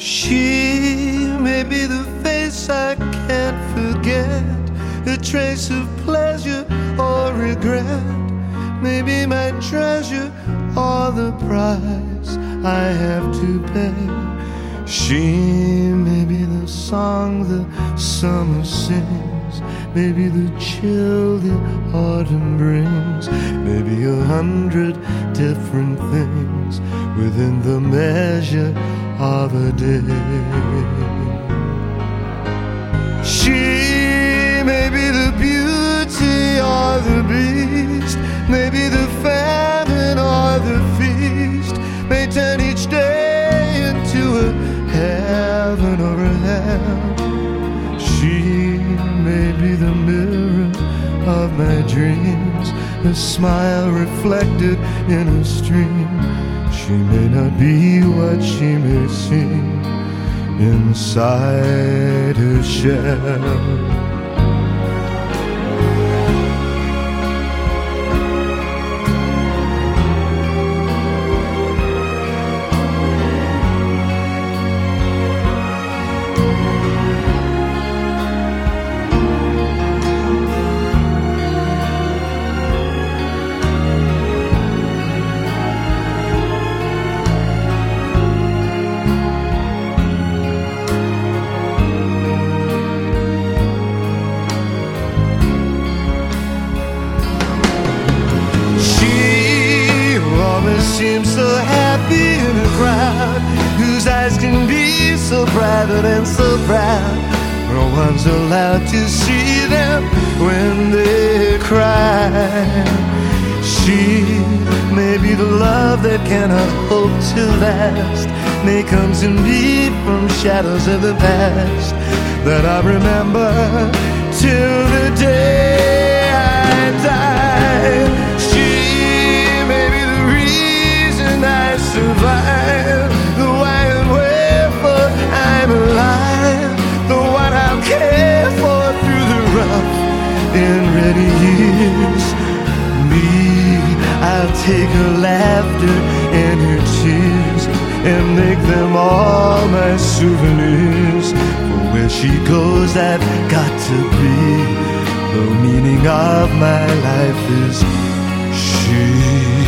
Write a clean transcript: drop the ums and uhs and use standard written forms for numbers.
She may be the face I can't forget, a trace of pleasure or regret, maybe my treasure or the price I have to pay. She may be the song the summer sings, maybe the chill the autumn brings, maybe 100 different things within the measure of a day. She may be the beauty or the beast, maybe the famine or the feast, may turn each day into a heaven or a hell. She may be the mirror of my dreams, a smile reflected in a stream. She may not be what she may seem inside her shell. Seems so happy in a crowd whose eyes can be so private and so proud. No one's allowed to see them when they cry. She may be the love that cannot hope to last, may comes in me from shadows of the past that I remember till the day I die. I survive, the why and wherefore I'm alive, the one I'll care for through the rough and ready years. Me, I'll take her laughter and her tears and make them all my souvenirs. For where she goes I've got to be, the meaning of my life is she.